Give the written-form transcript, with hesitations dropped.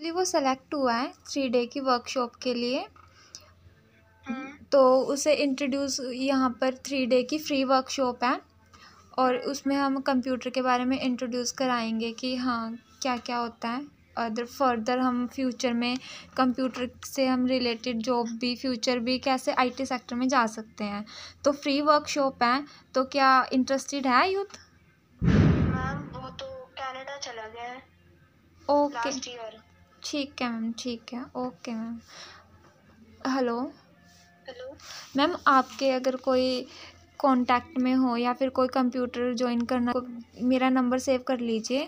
Actually वो select हुआ है 3 डे की वर्कशॉप के लिए, तो उसे इंट्रोड्यूस, यहाँ पर 3 डे की फ्री वर्कशॉप है और उसमें हम कंप्यूटर के बारे में इंट्रोड्यूस कराएंगे कि हाँ क्या क्या होता है। अदर फर्दर हम फ्यूचर में कंप्यूटर से हम रिलेटेड जॉब भी, फ्यूचर भी कैसे आईटी सेक्टर में जा सकते हैं। तो फ्री वर्कशॉप है, तो क्या इंटरेस्टेड है यूथ? मैम वो तो कनाडा चला गया है ओके, लास्ट ईयर। ठीक है मैम, ठीक है, okay ma'am. Hello hello ma'am, आपके अगर कोई कांटेक्ट में हो या फिर कोई कंप्यूटर ज्वाइन करना, मेरा नंबर सेव कर लीजिए।